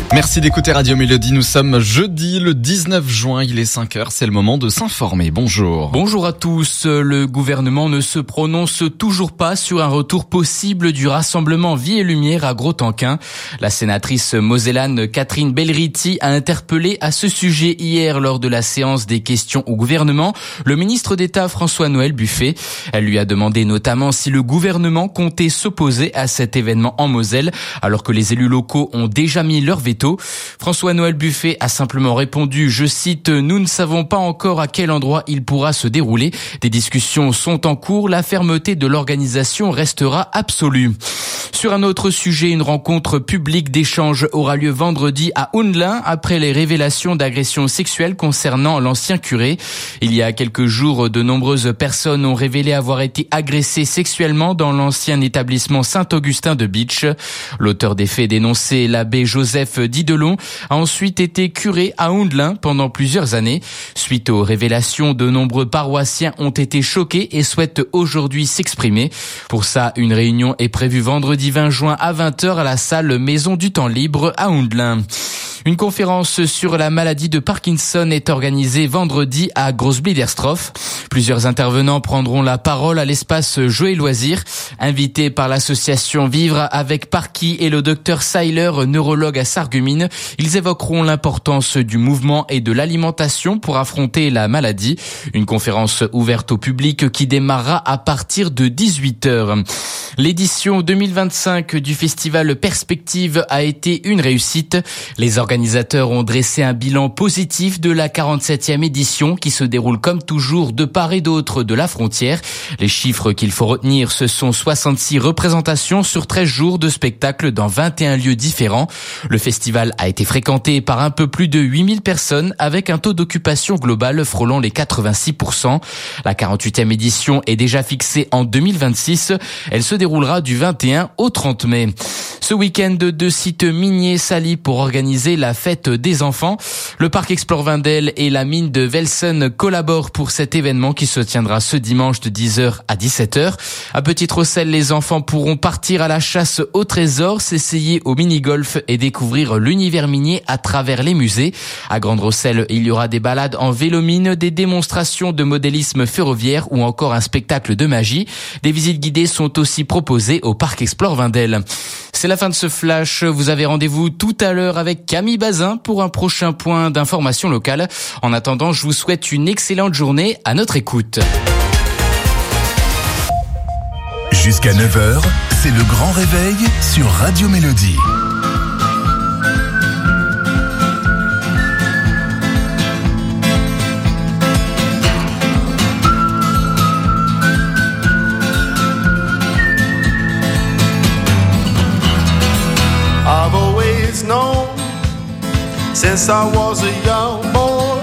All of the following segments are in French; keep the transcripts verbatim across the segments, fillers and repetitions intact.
Merci d'écouter Radio Mélodie. Nous sommes jeudi le dix-neuf juin. Il est cinq heures. C'est le moment de s'informer. Bonjour. Bonjour à tous. Le gouvernement ne se prononce toujours pas sur un retour possible du rassemblement Vie et Lumière à Grostenquin. La sénatrice mosellane Catherine Belriti a interpellé à ce sujet hier lors de la séance des questions au gouvernement le ministre d'État François-Noël Buffet. Elle lui a demandé notamment si le gouvernement comptait s'opposer à cet événement en Moselle alors que les élus locaux ont déjà mis leur veto. François-Noël Buffet a simplement répondu, je cite, « Nous ne savons pas encore à quel endroit il pourra se dérouler. Des discussions sont en cours. La fermeté de l'organisation restera absolue. » Sur un autre sujet, une rencontre publique d'échange aura lieu vendredi à Houndelin après les révélations d'agressions sexuelles concernant l'ancien curé. Il y a quelques jours, de nombreuses personnes ont révélé avoir été agressées sexuellement dans l'ancien établissement Saint-Augustin de Bitche. L'auteur des faits dénoncés, l'abbé Joseph Didelon, a ensuite été curé à Houndelin pendant plusieurs années. Suite aux révélations, de nombreux paroissiens ont été choqués et souhaitent aujourd'hui s'exprimer. Pour ça, une réunion est prévue vendredi vingt juin à vingt heures à la salle Maison du Temps Libre à Houndelin. Une conférence sur la maladie de Parkinson est organisée vendredi à Großbliedersdorf. Plusieurs intervenants prendront la parole à l'espace Jeux et Loisirs. Invités par l'association Vivre avec Parky et le docteur Seiler, neurologue à Sarreguemines, ils évoqueront l'importance du mouvement et de l'alimentation pour affronter la maladie. Une conférence ouverte au public qui démarrera à partir de dix-huit heures. L'édition deux mille vingt-cinq du festival Perspective a été une réussite. Les organisateurs ont dressé un bilan positif de la quarante-septième édition qui se déroule comme toujours de part et d'autre de la frontière. Les chiffres qu'il faut retenir, ce sont soixante-six représentations sur treize jours de spectacles dans vingt et un lieux différents. Le festival a été fréquenté par un peu plus de huit mille personnes avec un taux d'occupation global frôlant les quatre-vingt-six pour cent. La quarante-huitième édition est déjà fixée en deux mille vingt-six. Elle se déroulera du vingt et un au trente mai. Ce week-end, deux sites miniers s'allient pour organiser la fête des enfants. Le parc Explore Wendel et la mine de Velsen collaborent pour cet événement qui se tiendra ce dimanche de dix heures à dix-sept heures. À Petite-Rosselle, les enfants pourront partir à la chasse au trésor, s'essayer au mini-golf et découvrir l'univers minier à travers les musées. À Grande-Rosselle, il y aura des balades en vélo-mine, des démonstrations de modélisme ferroviaire ou encore un spectacle de magie. Des visites guidées sont aussi proposées au parc Explore Wendel. C'est la fin de ce flash. Vous avez rendez-vous tout à l'heure avec Camille Bazin pour un prochain point d'information locale. En attendant, je vous souhaite une excellente journée à notre écoute. Jusqu'à neuf heures, c'est le grand réveil sur Radio Mélodie. I've always known since I was a young boy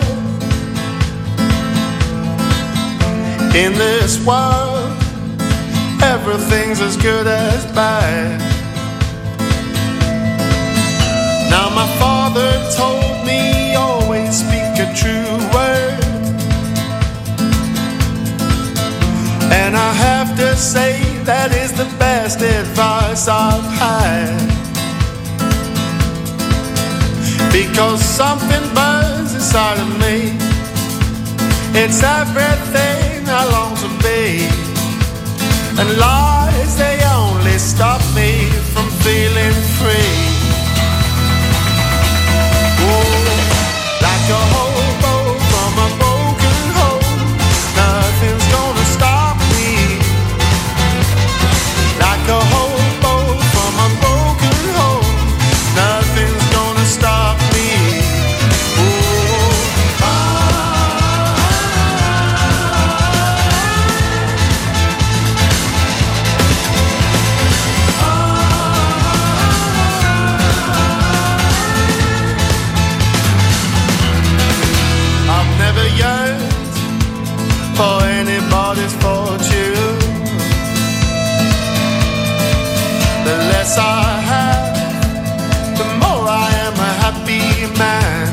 in this world everything's as good as bad. Now my father told me always speak a true word, and I have to say that is the best advice I've had. Because something burns inside of me, it's everything I long to be, and lies, they only stop me from feeling free. Oh, like a hobo from a broken home, nothing's gonna stop me. Like a hobo from a broken home, nothing's gonna stop me. For anybody's fortune, the less I have, the more I am a happy man.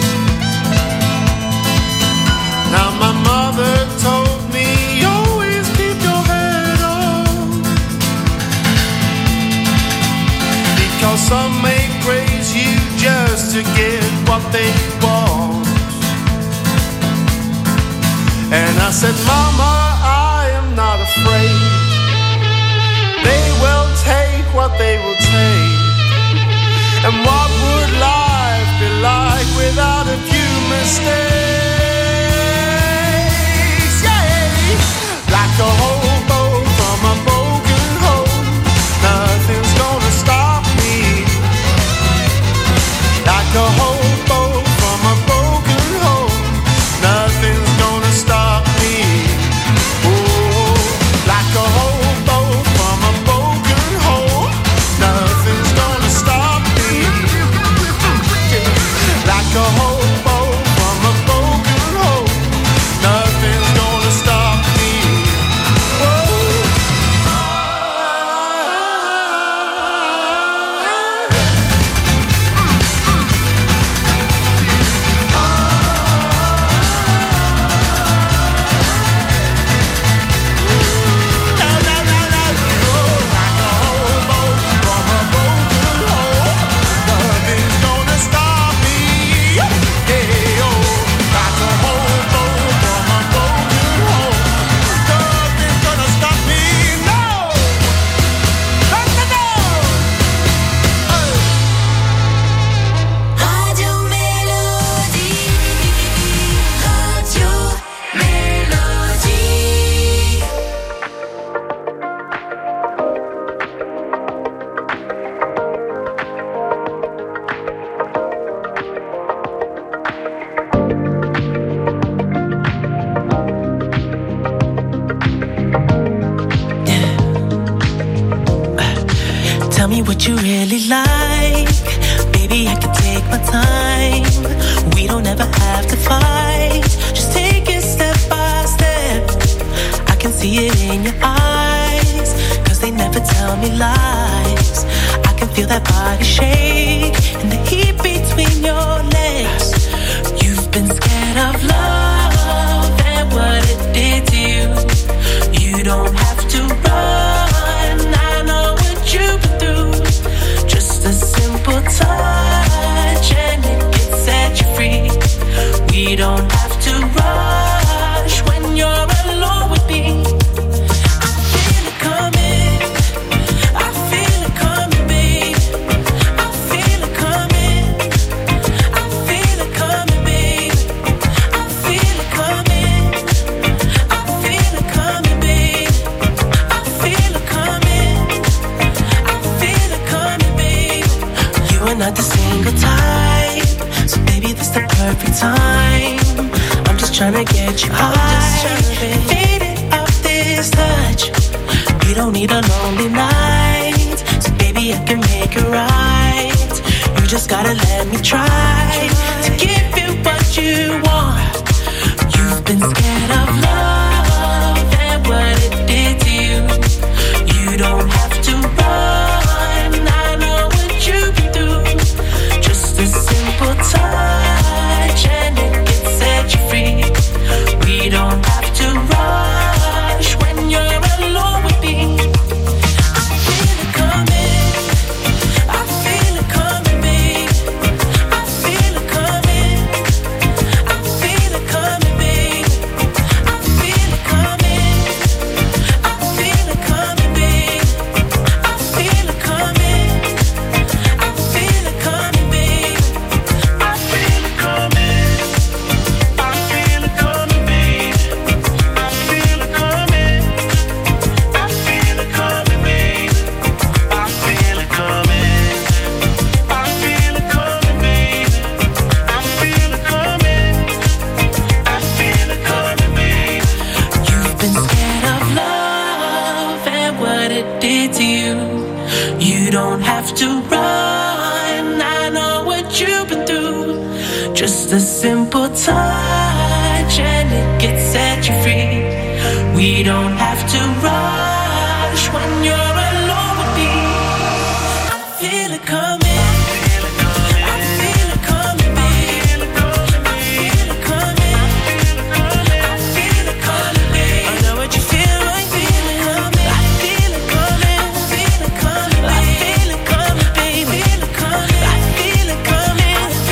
Now my mother told me always keep your head on, because some may praise you just just to get what they want. And I said, Mama, I am not afraid. They will take what they will take. And what would life be like without a few mistakes? Yeah, like a hobo from a broken home, nothing's gonna stop me. Like a hobo from a broken home, nothing's gonna stop me. Oh, like a hobo from a broken home, nothing's gonna stop me. Like a hobo from a broken home, nothing's gonna stop me. Tell me what you really like. Baby, I can take my time. We don't ever have to fight. Just take it step by step. I can see it in your eyes, cause they never tell me lies. I can feel that body shake and the heat between your legs. You've been scared of love and what it did to you. You don't have to run, I know what you've been through. Just a simple touch and it can set you free. We don't have to rush when you're alone with me. I feel it coming, I feel it coming, babe. I feel it coming, I feel it coming, babe. I feel it coming, I feel it coming, babe. I feel it coming, I feel it coming, babe. You are not the single type, so baby, this the perfect time. I'm just tryna get you high, faded off this touch. You don't need a lonely night, so baby, I can make it right. You just gotta let me try to give you what you want. You've been scared of love and what it did to you. You don't have to run, I know what you've been through. Just a simple touch and it can set you free. We don't have to rush when you're alone with me. I feel it coming, I feel it coming, babe. I feel it coming, I feel it coming, babe. I feel it coming, I feel it coming, babe. I feel it coming, I feel it coming, babe. I feel it coming, I feel it coming, babe. I feel it coming, I feel it coming, babe. I feel it coming, I feel it coming, babe. I feel it coming, I feel it coming, babe. You've been scared of love and what it did to you. You don't have to run, I know what you've been through. Just a simple touch and it can set you free. We don't have to rush when you're alone with me. I feel it coming, I feel it coming, babe. I feel it coming, I feel it coming, babe. I know what you feel, I feel it coming. I feel it coming, I feel it coming, I feel it coming, babe. I feel it coming, I feel it coming, I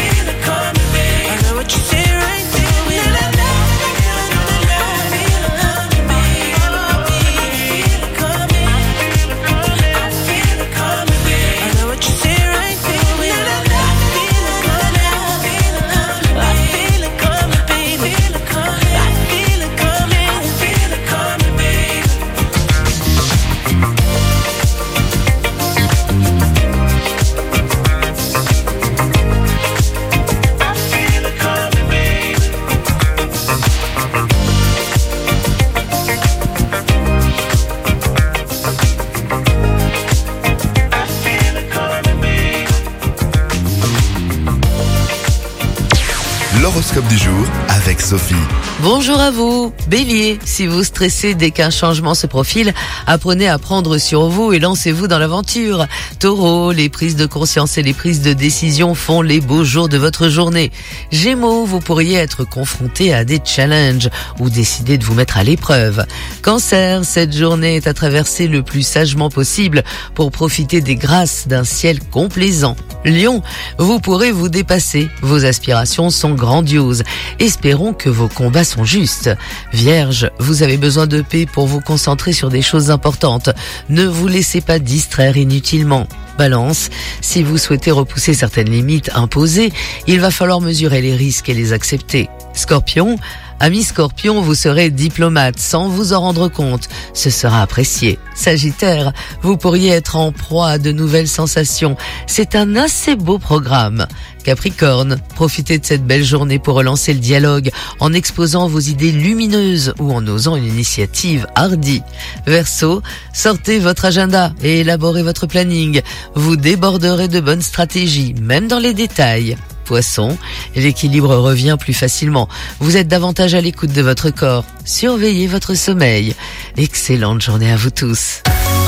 l'horoscope du jour avec Sophie. Bonjour à vous, Bélier. Si vous stressez dès qu'un changement se profile, apprenez à prendre sur vous et lancez-vous dans l'aventure. Taureau, les prises de conscience et les prises de décision font les beaux jours de votre journée. Gémeaux, vous pourriez être confronté à des challenges ou décider de vous mettre à l'épreuve. Cancer, cette journée est à traverser le plus sagement possible pour profiter des grâces d'un ciel complaisant. Lion, vous pourrez vous dépasser. Vos aspirations sont grandioses. Espérons que vos combats sont justes. Vierge, vous avez besoin de paix pour vous concentrer sur des choses importantes. Ne vous laissez pas distraire inutilement. Balance, si vous souhaitez repousser certaines limites imposées, il va falloir mesurer les risques et les accepter. Scorpion, ami Scorpion, vous serez diplomate sans vous en rendre compte. Ce sera apprécié. Sagittaire, vous pourriez être en proie à de nouvelles sensations. C'est un assez beau programme. Capricorne, profitez de cette belle journée pour relancer le dialogue en exposant vos idées lumineuses ou en osant une initiative hardie. Verseau, sortez votre agenda et élaborez votre planning. Vous déborderez de bonnes stratégies, même dans les détails. Poisson, l'équilibre revient plus facilement. Vous êtes davantage à l'écoute de votre corps. Surveillez votre sommeil. Excellente journée à vous tous.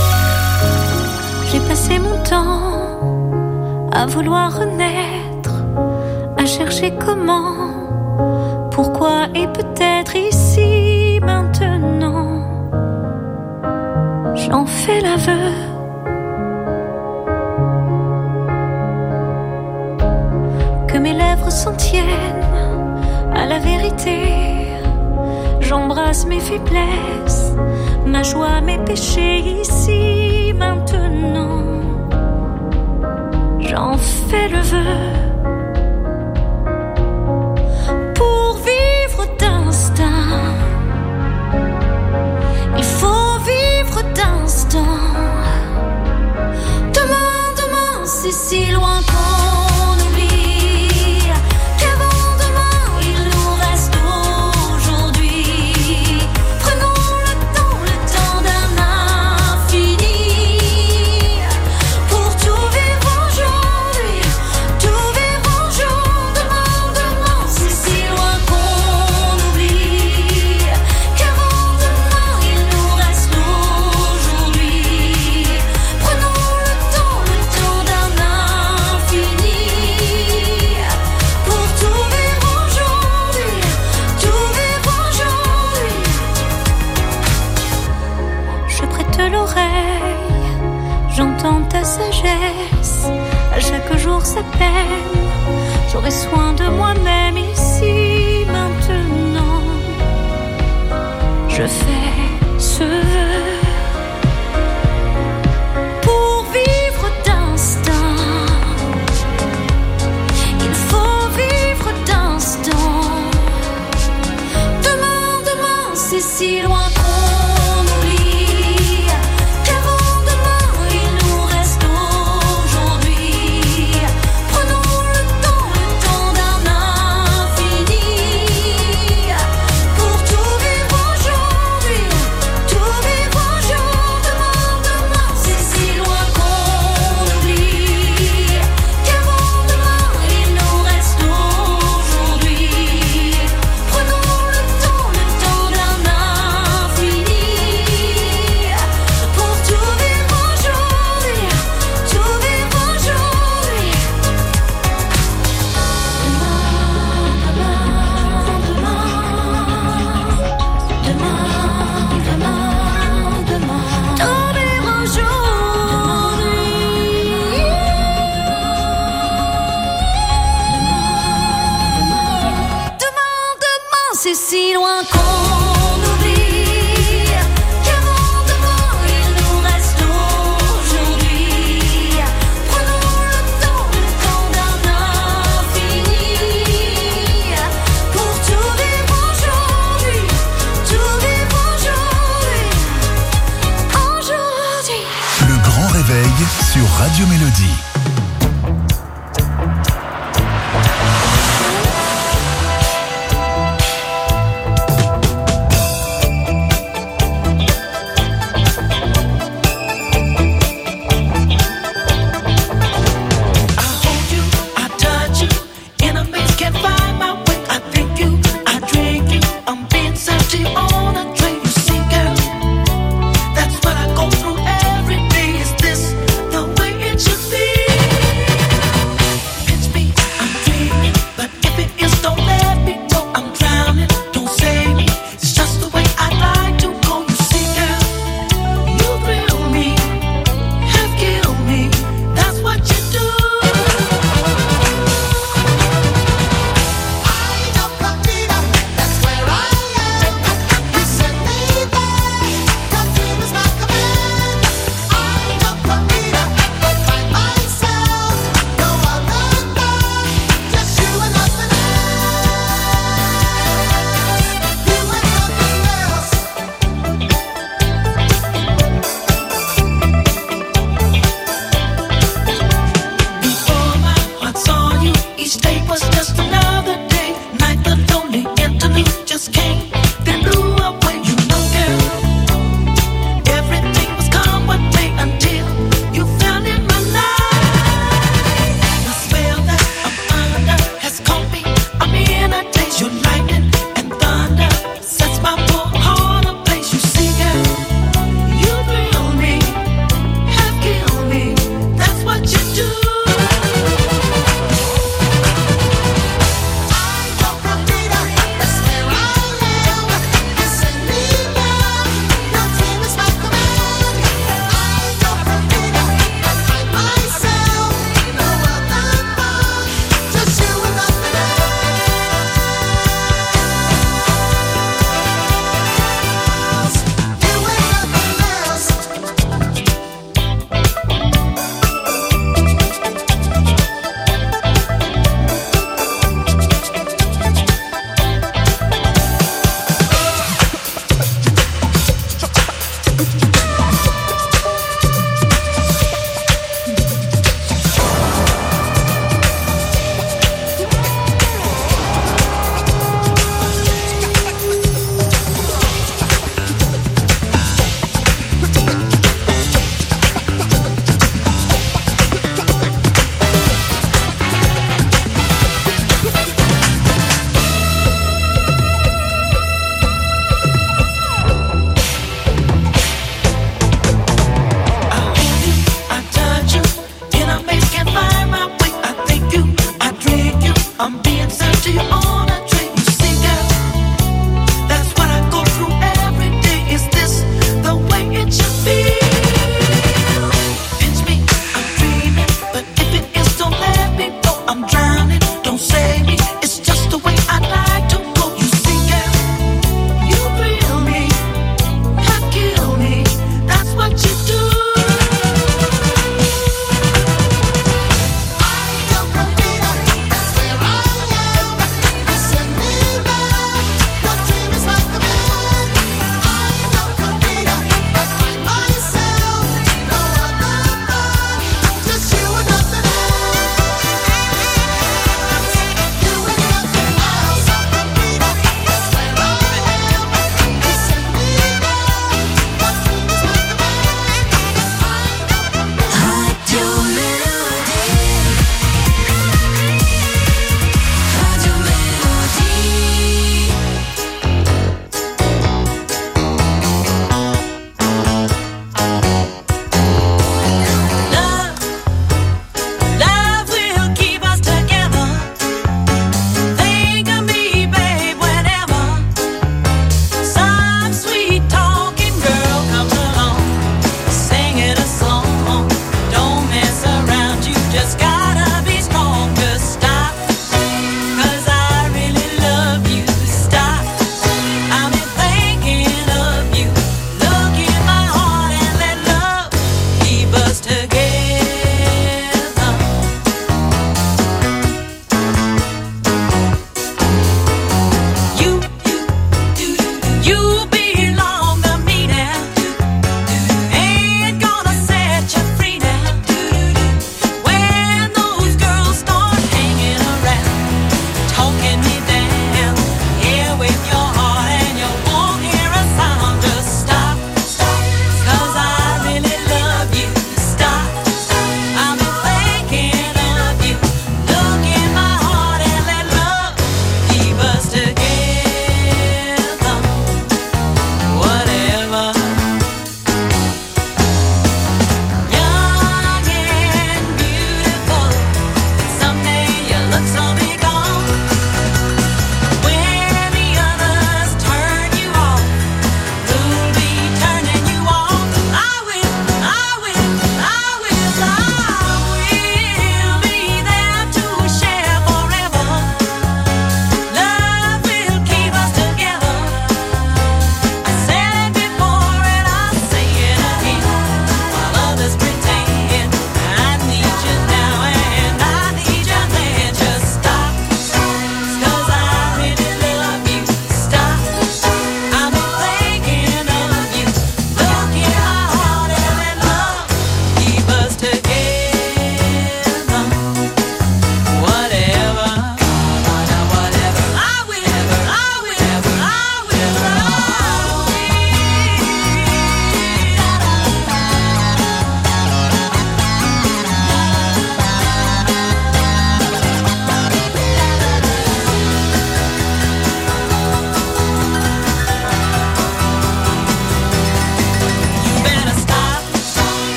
J'ai passé mon temps à vouloir renaître, à chercher comment, pourquoi et peut-être ici maintenant. J'en fais l'aveu. Que mes lèvres s'en tiennent à la vérité. J'embrasse mes faiblesses, ma joie, mes péchés ici maintenant. J'en fais le vœu. Pour vivre d'instinct, il faut vivre d'instant. Demain, demain, c'est si loin qu'on s'appelle. J'aurai soin de moi-même ici maintenant. Je fais ce vœu. Pour vivre d'instinct, il faut vivre d'instant. Demain, demain, c'est si loin. C'est si loin qu'on oublie qu'avant demain il nous reste aujourd'hui. Prenons le temps, le temps d'un infini pour tout vivre aujourd'hui, tout vivre aujourd'hui, aujourd'hui. Le grand réveil sur Radio Mélodie. I hold you, I touch you, in a maze can't find my way. I think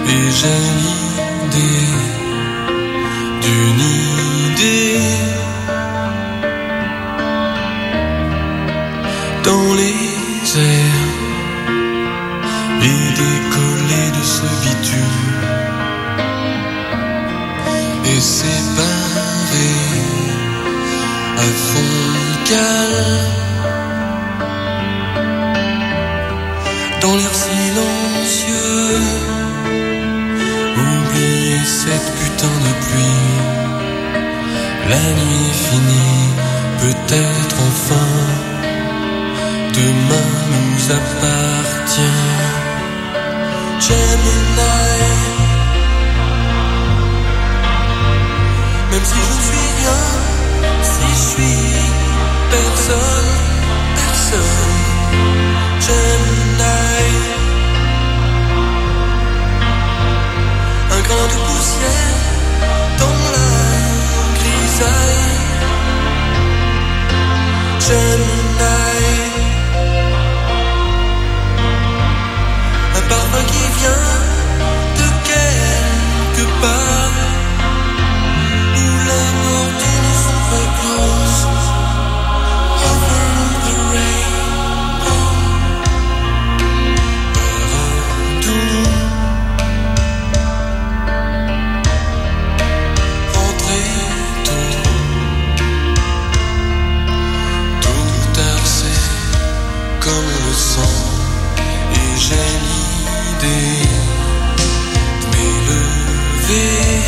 Et j'ai l'idée d'une idée dans les airs et décoller de ce bitume et séparer à fond de cale dans l'air silencieux. Oublier cette putain de pluie. La nuit est finie, peut-être enfin. Demain nous appartient. Gemini. Même si je ne suis rien, si je suis personne, personne. Gemini. Un grain de poussière dans la grisaille. Gemini. Un parfum qui vient de quelque part où les portes ne sont pas closes. Over the rainbow. Partout. Rentrer tôt. Tôt ou tard c'est comme on le sent. Et j'ai l'idée de m'élever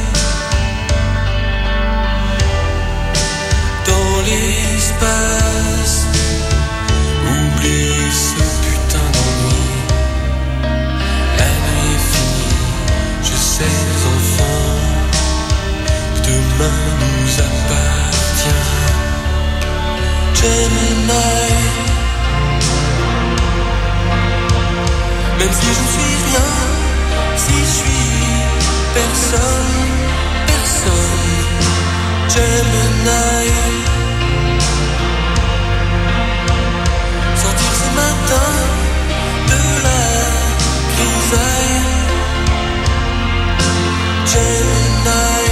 dans l'espace. Oublier ce putain d'ennui. La nuit est finie, je sais enfin que demain nous appartient. Gemini. Même si je ne suis rien, si je suis personne, personne. Gemini. Sortir ce matin de la grisaille. Gemini.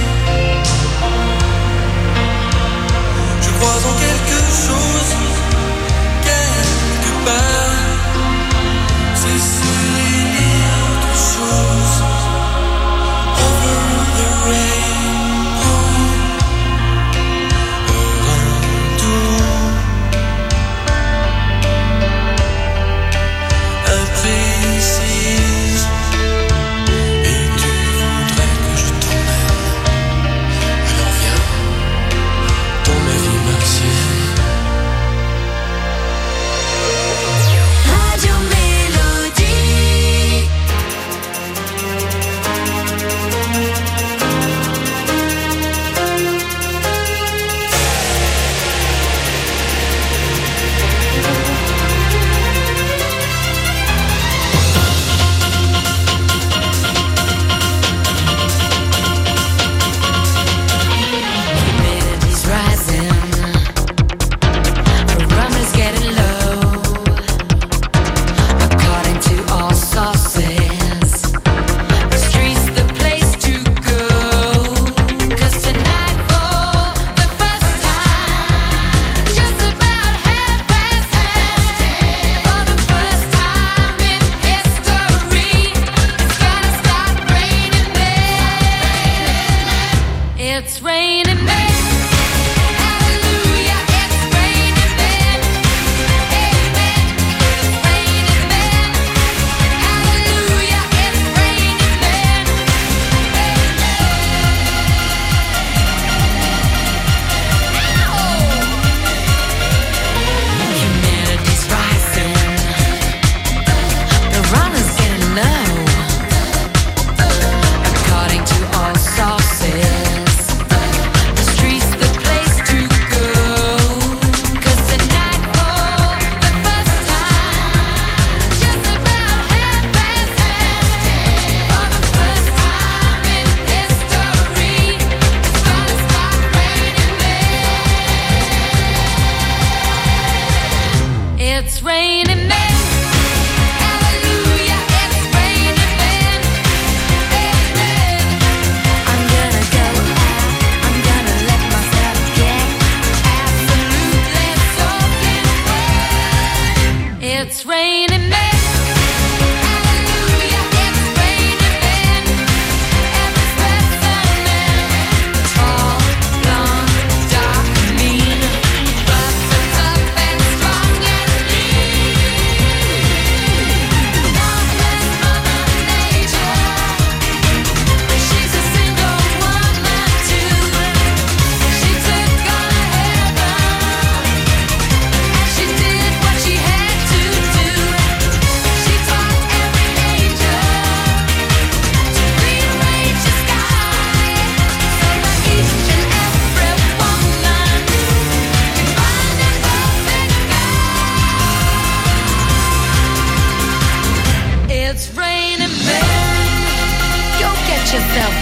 Je crois en quelque chose, quelque part. C'est sur les autres choses. Over the rainbow. Partout. Imprécise. Et tu voudrais que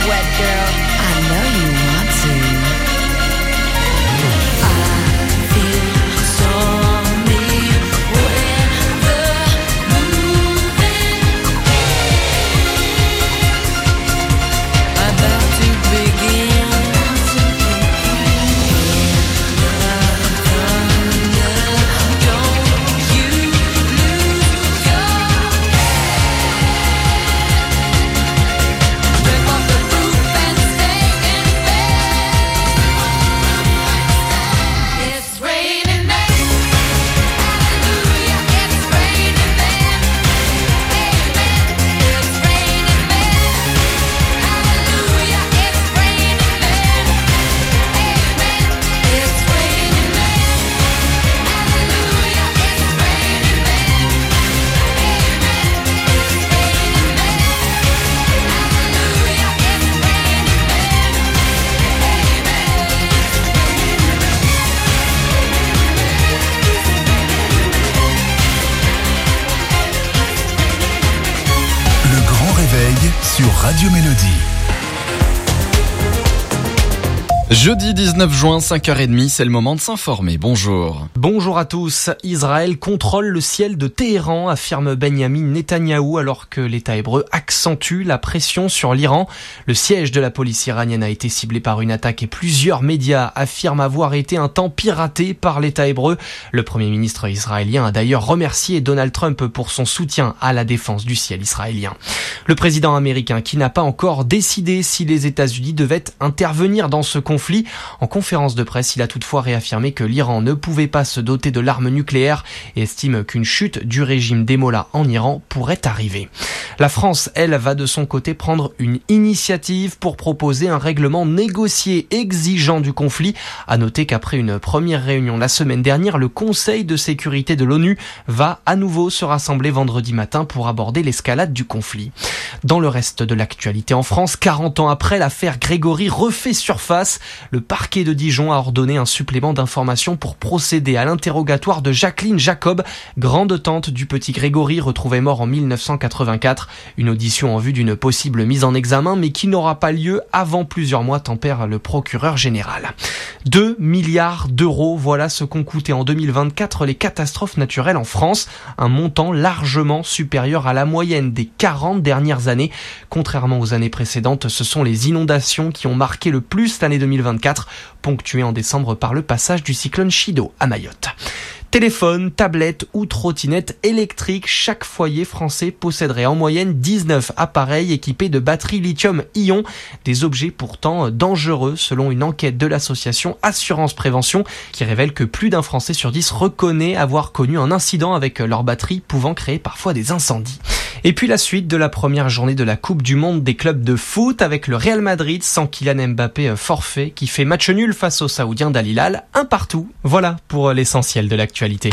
wet, girl. I know you want to. I feel stormy weather moving, about to begin to begin. Don't you lose your rip off the roof and stay in bed. It's raining men. Hallelujah, it's raining men. Amen. It's raining men. Hallelujah, it's raining men. Amen. It's raining men. Hallelujah, it's raining men. Amen. It's raining men. Hallelujah, it's Le grand réveil sur Radio Mélodie. Jeudi dix-neuf juin, cinq heures trente, c'est le moment de s'informer. Bonjour. Bonjour à tous. Israël contrôle le ciel de Téhéran, affirme Benyamin Netanyahou, alors que l'État hébreu accentue la pression sur l'Iran. Le siège de la police iranienne a été ciblé par une attaque et plusieurs médias affirment avoir été un temps piraté par l'État hébreu. Le Premier ministre israélien a d'ailleurs remercié Donald Trump pour son soutien à la défense du ciel israélien. Le président américain, qui n'a pas encore décidé si les États-Unis devaient intervenir dans ce conflit, en conférence de presse, il a toutefois réaffirmé que l'Iran ne pouvait pas se doter de l'arme nucléaire et estime qu'une chute du régime des mollahs en Iran pourrait arriver. La France, elle, va de son côté prendre une initiative pour proposer un règlement négocié exigeant du conflit. À noter qu'après une première réunion la semaine dernière, le Conseil de sécurité de l'ONU va à nouveau se rassembler vendredi matin pour aborder l'escalade du conflit. Dans le reste de l'actualité en France, quarante ans après, l'affaire Grégory refait surface. Le parquet de Dijon a ordonné un supplément d'informations pour procéder à l'interrogatoire de Jacqueline Jacob, grande-tante du petit Grégory retrouvé mort en mille neuf cent quatre-vingt-quatre. Une audition en vue d'une possible mise en examen, mais qui n'aura pas lieu avant plusieurs mois, tempère le procureur général. deux milliards d'euros, voilà ce qu'ont coûté en deux mille vingt-quatre les catastrophes naturelles en France, un montant largement supérieur à la moyenne des quarante dernières années. Contrairement aux années précédentes, ce sont les inondations qui ont marqué le plus l'année deux mille vingt-quatre, ponctuée en décembre par le passage du cyclone Chido à Mayotte. Téléphone, tablette ou trottinette électrique, chaque foyer français posséderait en moyenne dix-neuf appareils équipés de batteries lithium-ion, des objets pourtant dangereux selon une enquête de l'association Assurance Prévention qui révèle que plus d'un Français sur dix reconnaît avoir connu un incident avec leur batterie pouvant créer parfois des incendies. Et puis la suite de la première journée de la Coupe du Monde des clubs de foot avec le Real Madrid sans Kylian Mbappé forfait qui fait match nul face aux Saoudiens d'Al Hilal, un partout. Voilà pour l'essentiel de l'actualité.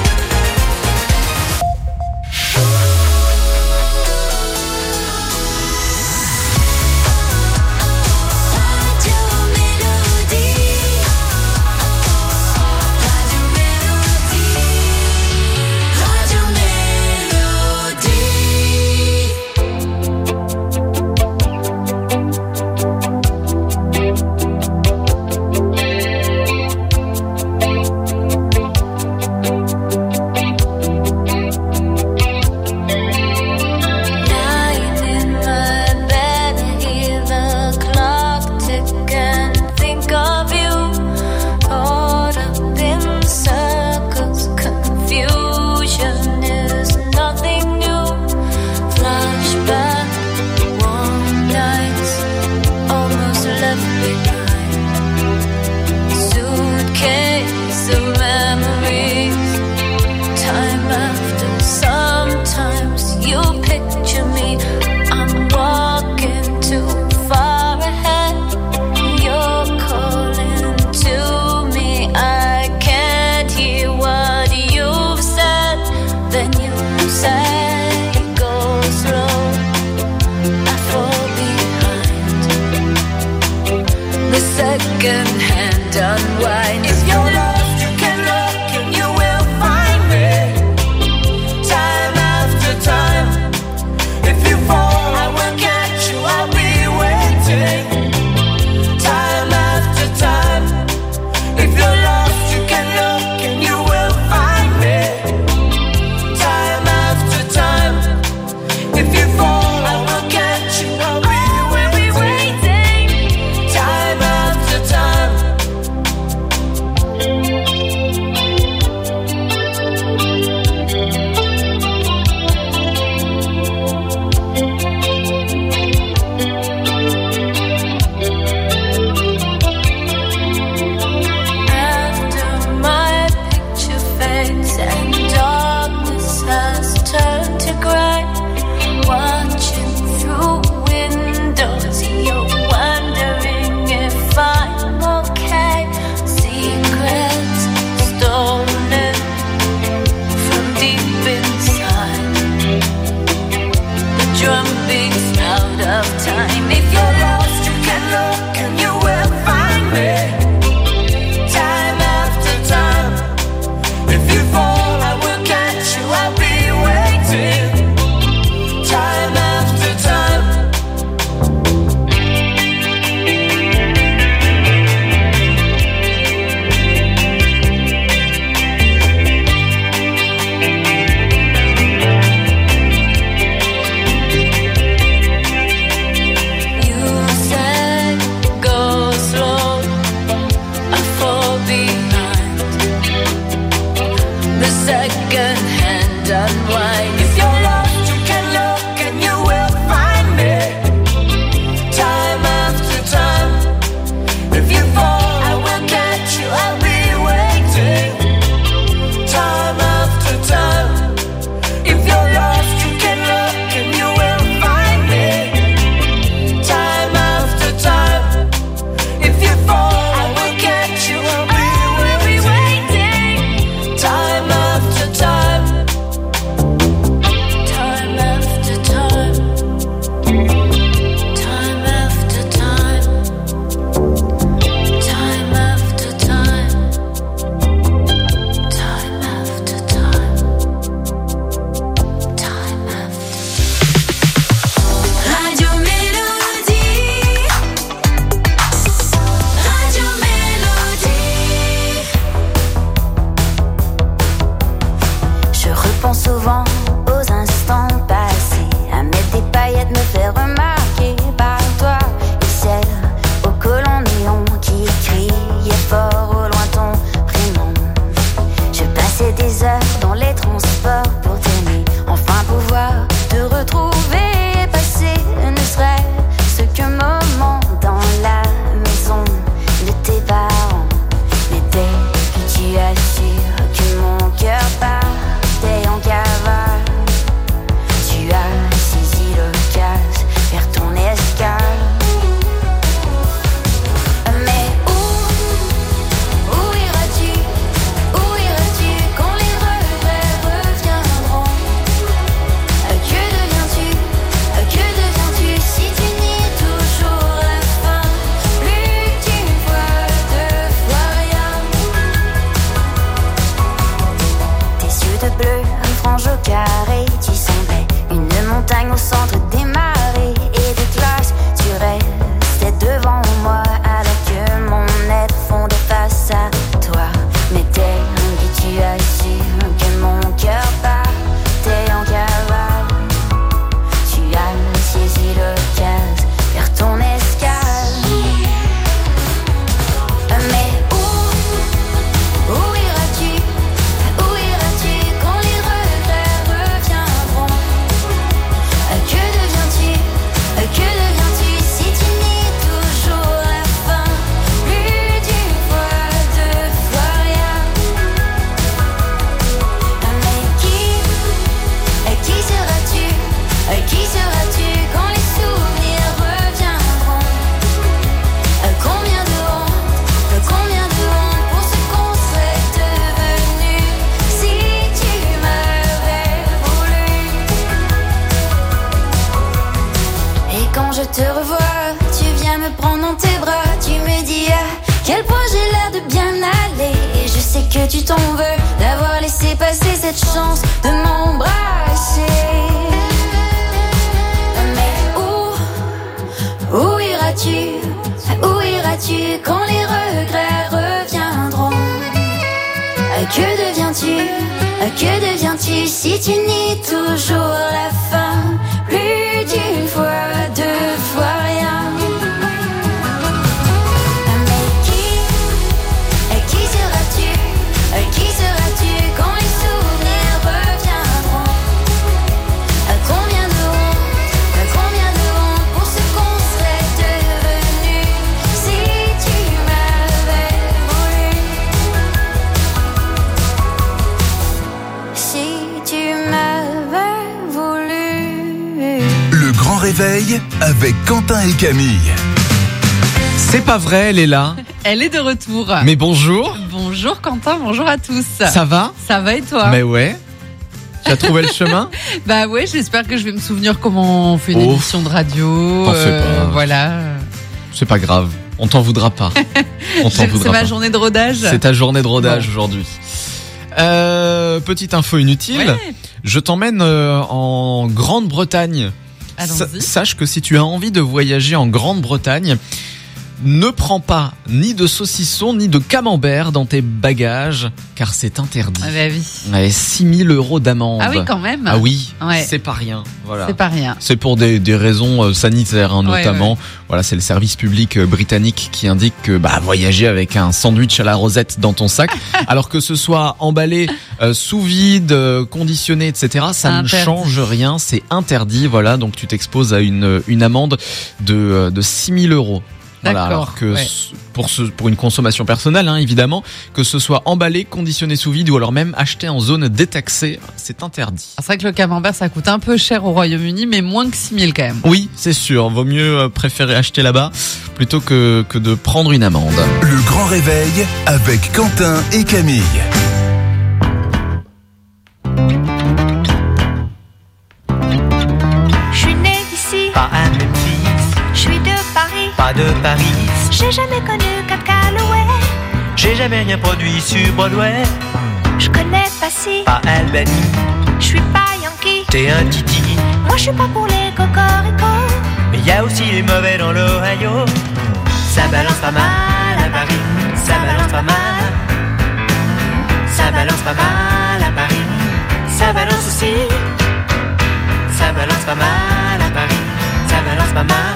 Second-hand unwind. If you're lost, you can look and you will find me. Time after time. If you fall, I will catch you. I'll be waiting. te revoir, tu viens me prendre dans tes bras. Tu me dis à quel point j'ai l'air de bien aller. Et je sais que tu t'en veux d'avoir laissé passer cette chance de m'embrasser. Mais où, où iras-tu, où iras-tu quand les regrets reviendront? Que deviens-tu, que deviens-tu si tu nies toujours la fin? Plus d'une fois, deux fois rien. Mais qui, qui seras-tu, qui seras-tu quand les souvenirs reviendront? Combien de honte, combien de honte pour ce qu'on serait devenu si tu m'avais voulu. Si tu m'avais voulu. Le grand réveil avec Quentin et Camille. C'est pas vrai, elle est là. Elle est de retour. Mais bonjour. Bonjour Quentin, bonjour à tous. Ça va? Ça va et toi? Mais ouais. Tu as trouvé le chemin? Bah ouais, j'espère que je vais me souvenir comment on fait une Ouf. émission de radio. T'en fais pas. Voilà. C'est pas grave. On t'en voudra pas. On t'en C'est voudra ma pas. journée de rodage. C'est ta journée de rodage Bon. aujourd'hui. Euh, petite info inutile. Ouais. Je t'emmène euh, en Grande-Bretagne. Sa- Allons-y. Sache que si tu as envie de voyager en Grande-Bretagne, ne prends pas ni de saucisson ni de camembert dans tes bagages, car c'est interdit. Ah bah oui. Ouais, six mille euros d'amende. Ah oui, quand même. Ah oui, Ouais. c'est pas rien. Voilà. C'est pas rien. C'est pour des, des raisons euh, sanitaires, hein, Ouais, notamment. ouais. Voilà, c'est le service public euh, britannique qui indique que bah, voyager avec un sandwich à la rosette dans ton sac, alors que ce soit emballé euh, sous vide, euh, conditionné, et cetera, ça Interdit. ne change rien. C'est interdit. Voilà, donc tu t'exposes à une une amende de euh, de six mille euros. Voilà, D'accord, alors que ouais. ce- pour ce pour une consommation personnelle, hein, évidemment, que ce soit emballé, conditionné sous vide ou alors même acheté en zone détaxée, c'est interdit. C'est vrai que le camembert, ça coûte un peu cher au Royaume-Uni, mais moins que six mille quand même. Oui, c'est sûr. Vaut mieux euh, préférer acheter là-bas plutôt que, que de prendre une amende. Le grand réveil avec Quentin et Camille. Je suis née ici, Pas à Memphis, je suis de Paris. pas de Paris. J'ai jamais connu Cab Calloway. J'ai jamais rien produit sur Broadway. Je connais pas si, Pas Albany, je suis pas Yankee. t'es un titi. Moi je suis pas pour les cocoricots. Mais y a aussi les mauvais dans l'Ohio. Ça balance pas mal à Paris, ça balance pas mal. Ça balance pas mal à Paris, ça balance aussi. Ça balance pas mal à Paris, ça balance pas mal.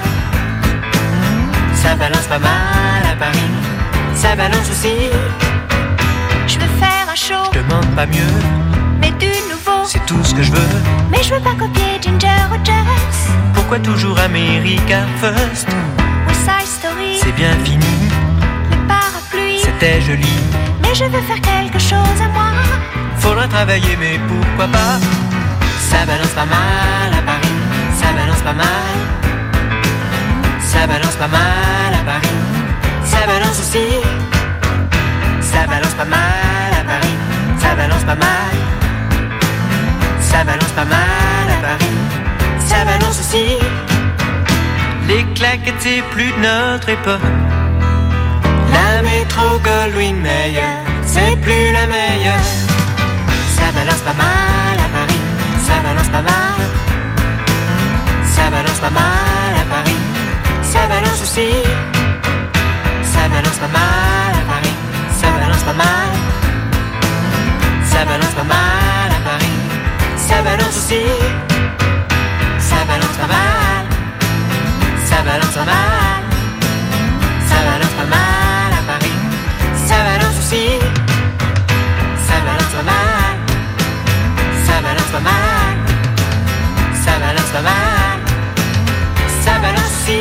Ça balance pas mal à Paris, ça balance aussi. Je veux faire un show, Je demande pas mieux, mais du nouveau. c'est tout ce que je veux. Mais je veux pas copier Ginger Rogers. Pourquoi toujours America First? West Side Story, C'est bien fini, les parapluies. c'était joli. Mais je veux faire quelque chose à moi. Faudra travailler, mais pourquoi pas? Ça balance pas mal à Paris, ça balance pas mal. Ça balance pas mal à Paris, ça balance aussi. Ça balance pas mal à Paris, ça balance pas mal. Ça balance pas mal à Paris, ça balance aussi. Les claquettes c'est plus de notre époque. La métro Goldwyn Mayer, c'est plus la meilleure. Ça balance pas mal à Paris, ça balance pas mal. Ça balance pas mal à Paris, ça balance aussi. Ça balance pas mal à Paris, ça balance pas mal. Ça balance pas mal à Paris, ça balance aussi. Ça balance pas mal, ça balance pas mal. Ça balance pas mal à Paris, ça balance aussi. Ça balance pas mal, ça balance pas mal. Ça balance pas mal, ça balance aussi.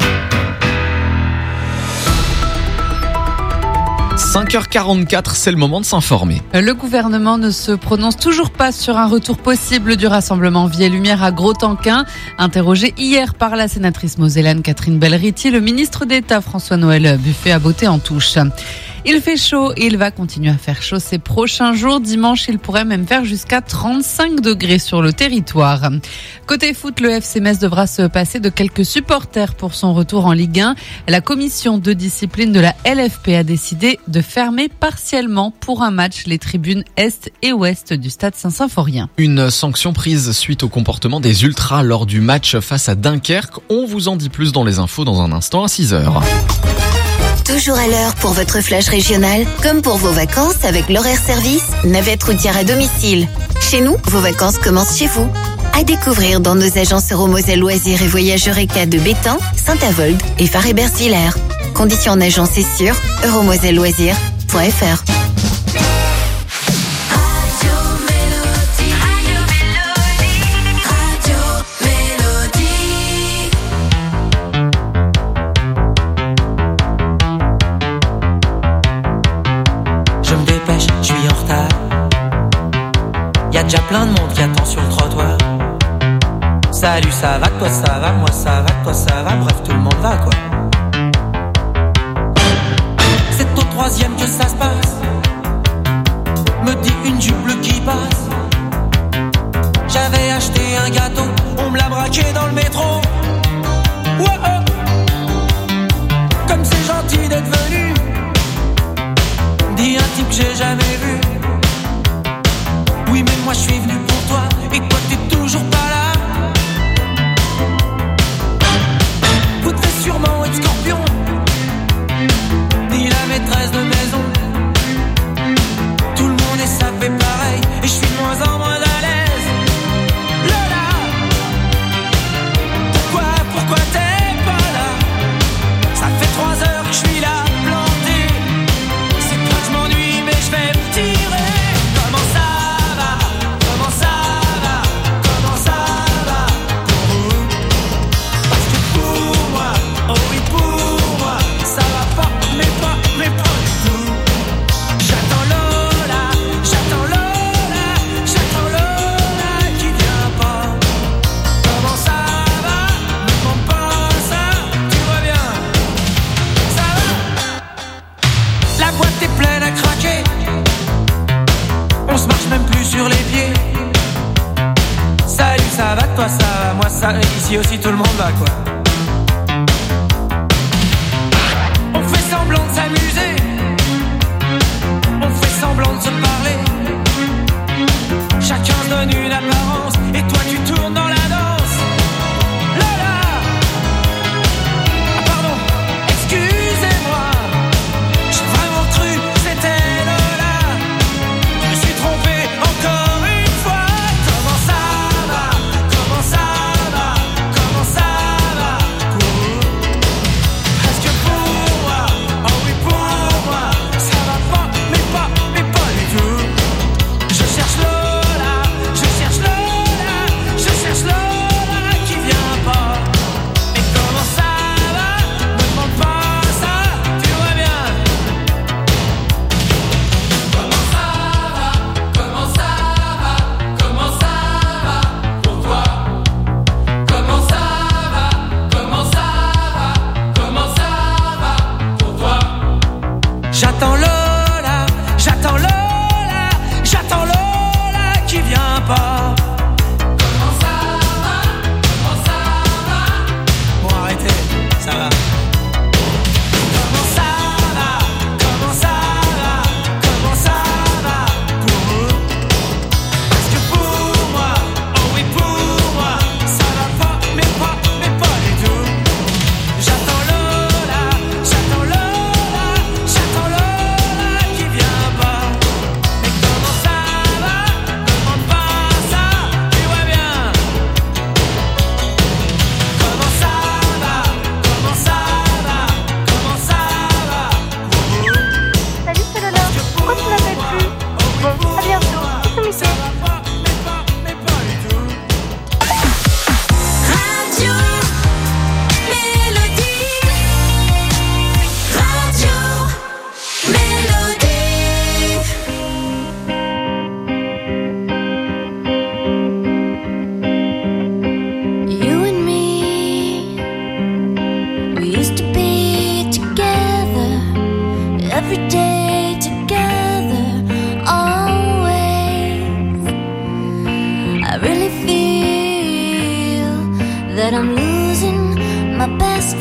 cinq heures quarante-quatre, c'est le moment de s'informer. Le gouvernement ne se prononce toujours pas sur un retour possible du rassemblement Vie et Lumière à Gros-Tanquin. Interrogé hier par la sénatrice mosellane Catherine Belriti, le ministre d'État François-Noël Buffet a botté en touche. Il fait chaud et il va continuer à faire chaud ces prochains jours. Dimanche, il pourrait même faire jusqu'à trente-cinq degrés sur le territoire. Côté foot, le F C Metz devra se passer de quelques supporters pour son retour en Ligue un. La commission de discipline de la L F P a décidé de fermer partiellement pour un match les tribunes Est et Ouest du stade Saint-Symphorien. Une sanction prise suite au comportement des ultras lors du match face à Dunkerque. On vous en dit plus dans les infos dans un instant à six heures. Toujours à l'heure pour votre flash régional, comme pour vos vacances avec l'horaire service, navette routière à domicile. Chez nous, vos vacances commencent chez vous. À découvrir dans nos agences Euromoselle Loisirs et Voyages Eureka de Béthans, Saint-Avold et Faré-Bersvillers. Conditions en agence et sur euromoselle loisirs point f r. Je me dépêche, je suis en retard. Y'a déjà plein de monde qui attend sur le trottoir. Salut, ça va, toi ça va, moi ça va, toi ça va, bref tout le monde va quoi. C'est au troisième que ça se passe, me dit une jupe bleue qui passe. J'avais acheté un gâteau, on me l'a braqué dans le métro. Wow, comme c'est gentil d'être venu, dit un type que j'ai jamais vu. Oui mais moi je suis venu pour toi, et toi t'es toujours pas là. Voudrais sûrement être scorpion, ni la maîtresse de maison. Tout le monde est sapé pareil, et je suis de moins en moins à l'aise. Lola, pourquoi, pourquoi t'es pas là? Ça fait trois heures que je suis là, planté. C'est pas que je m'ennuie, mais je vais me tirer. Comment ça va? Comment ça va? Comment ça va? Parce que pour moi, oh oui pour moi, ça va pas, mais pas, mais pas du tout. J'attends Lola, j'attends Lola, j'attends Lola qui vient pas. Comment ça va? Ne demande pas ça, tu vois bien. Ça va? La boîte est pleine à craquer. On se marche même plus sur les pieds. Salut, ça va, toi ça va, moi ça, ici aussi tout le monde va quoi. On fait semblant de s'amuser, on fait semblant de se parler. Chacun se donne une apparence, et toi tu tournes dans la danse. Lola, ah pardon, excusez-moi, j'ai vraiment cru que c'était Lola. Je me suis trompé encore une fois. Comment ça va? Comment ça va? Comment ça va?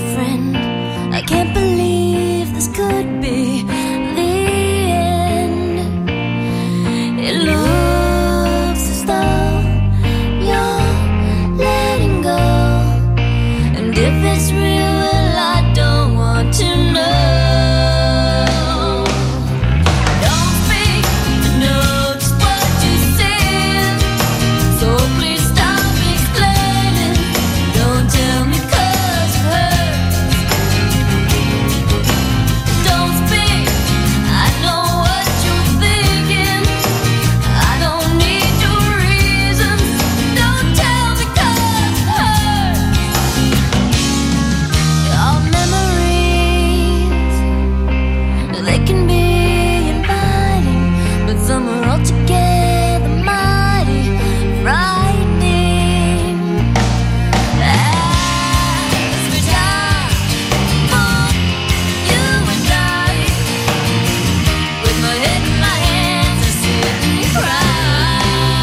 friend. I can't believe this could be the end. It looks as though you're letting go, and if it's real, well, I don't want to know. Don't speak, I know just what you said, so please stop explaining. Don't tell me 'cause it hurts. Don't speak, I know what you're thinking. I don't need your reasons. Don't tell me 'cause it hurts. Your memories, they can be inviting, but some are altogether mighty frightening. As we die for you and I, with my head in my hands, I sit and cry.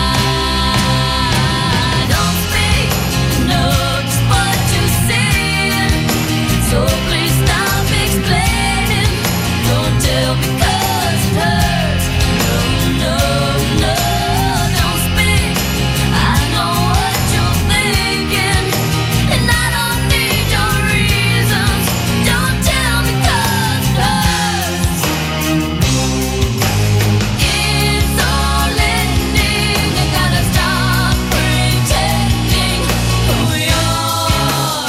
Don't speak, I know just what you're saying, so please stop explaining. Don't tell me 'cause it hurts. No, no, no, don't speak. I know what you're thinking, and I don't need your reasons. Don't tell me 'cause it hurts. It's all ending. You gotta stop pretending who you are.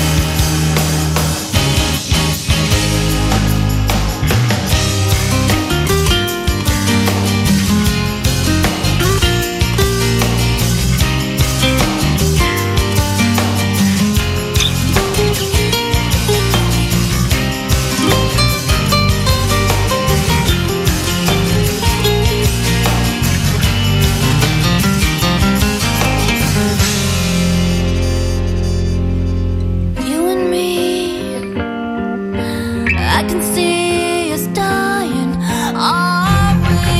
You and me, I can see us dying, are we?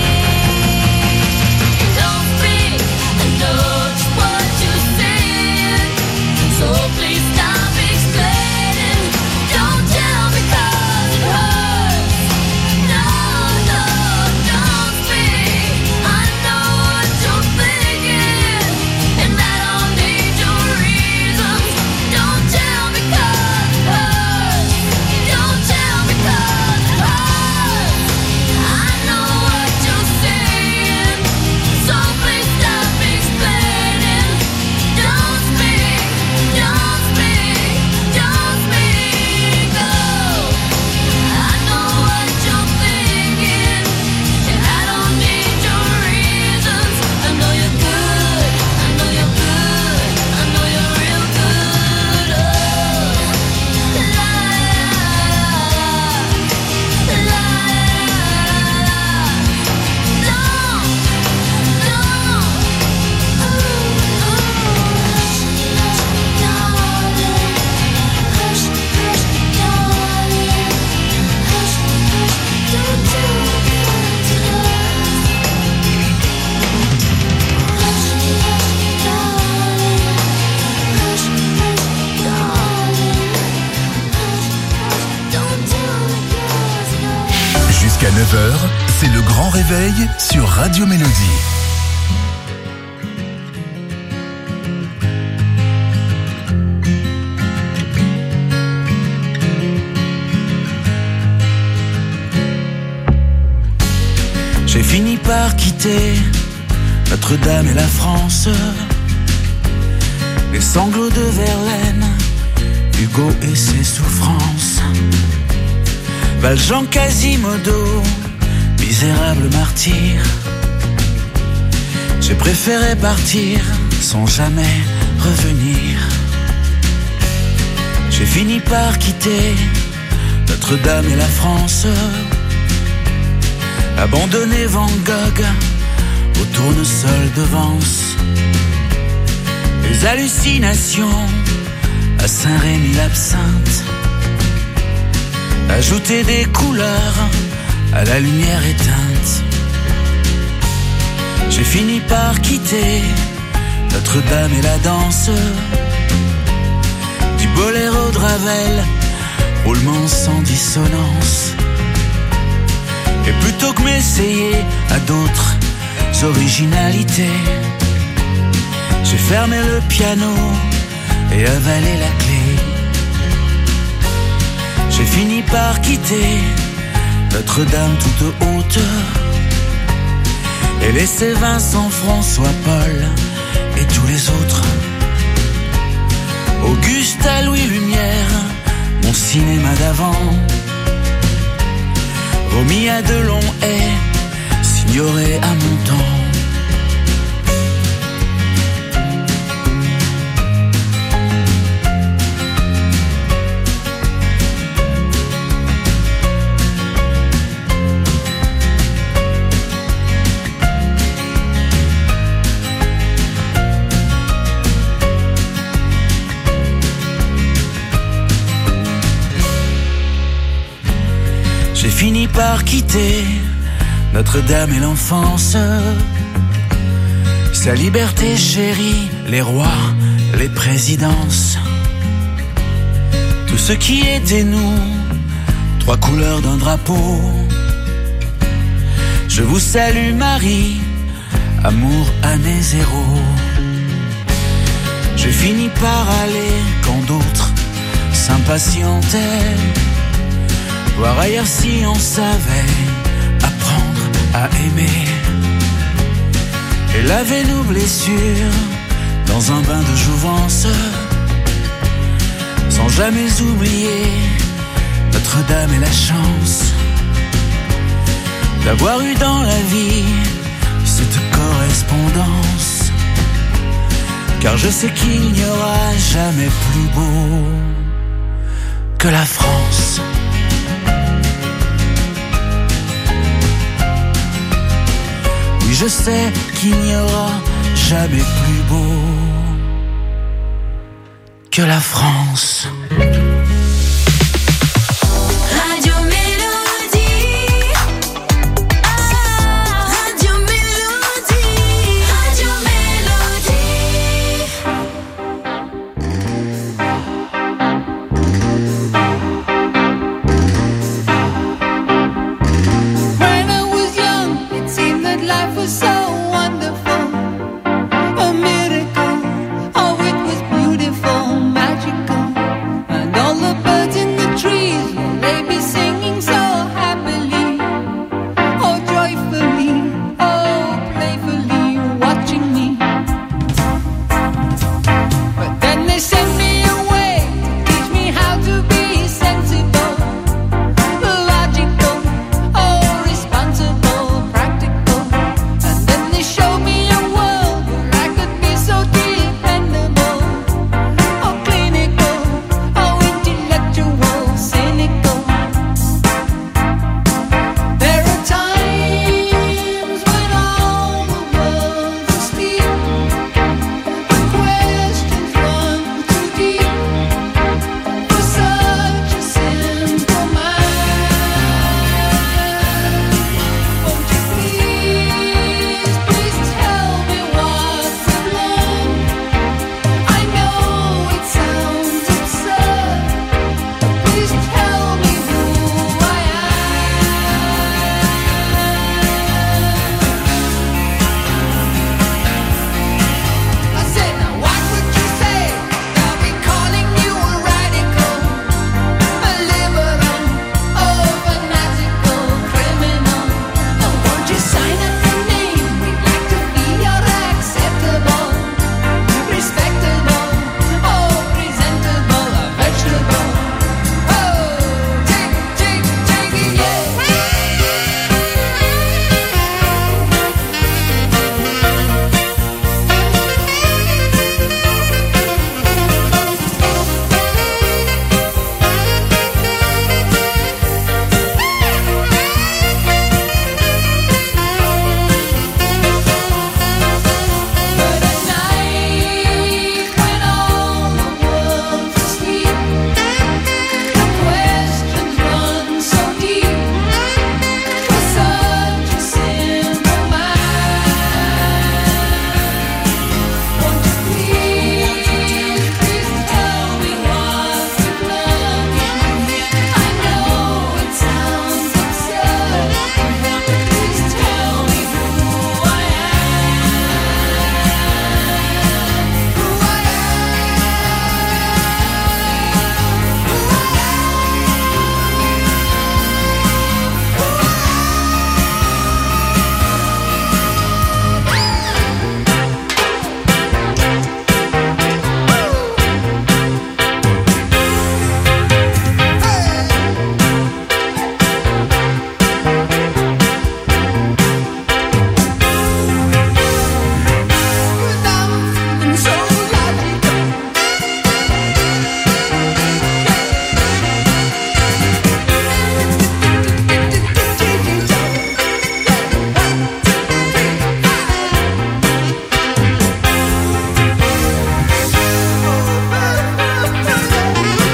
Don't speak, I know just what you're saying, so please stop explaining. Don't tell me 'cause it hurts. No, no, don't speak. I know what you're thinking, and I don't need your reasons. Don't tell me 'cause it hurts. Don't tell me 'cause it hurts. I know what you're saying, so please stop explaining. Don't speak, don't speak, don't speak. Oh, I know what you're thinking, and I don't need your reasons. I know you're good, I know you're good, I know you're real good. Oh, la la la la. Don't, don't. Ooh, ooh. Hush, darling. Hush, hush, darling. Hush, hush, don't do it to us. Hush, hush, darling. Hush, hush, darling. Hush, hush, don't do it to us. Jusqu'à neuf heures, c'est le grand réveil sur Radio Mélodie. J'ai fini par quitter Notre-Dame et la France, les sanglots de Verlaine, Hugo et ses souffrances, Valjean, Quasimodo, misérable martyr. J'ai préféré partir sans jamais revenir. J'ai fini par quitter Notre-Dame et la France, abandonner Van Gogh au tournesol de Vence, les hallucinations à Saint-Rémy-l'Absinthe, ajouter des couleurs à la lumière éteinte. J'ai fini par quitter Notre-Dame et la danse, du boléro de Ravel, roulement sans dissonance. Et plutôt que m'essayer à d'autres originalités, j'ai fermé le piano et avalé la clé. J'ai fini par quitter Notre-Dame toute haute et laisser Vincent, François, Paul et tous les autres. Auguste à Louis Lumière, mon cinéma d'avant, remis à de longs haies, signoré à mon temps. J'ai fini par quitter Notre-Dame et l'enfance, sa liberté chérie, les rois, les présidences, tout ce qui était nous, trois couleurs d'un drapeau. Je vous salue Marie, amour année zéro. J'ai fini par aller quand d'autres s'impatientaient, voir ailleurs si on savait apprendre à aimer et laver nos blessures dans un bain de jouvence, sans jamais oublier Notre-Dame et la chance d'avoir eu dans la vie cette correspondance, car je sais qu'il n'y aura jamais plus beau que la France. Oui, je sais qu'il n'y aura jamais plus beau que la France.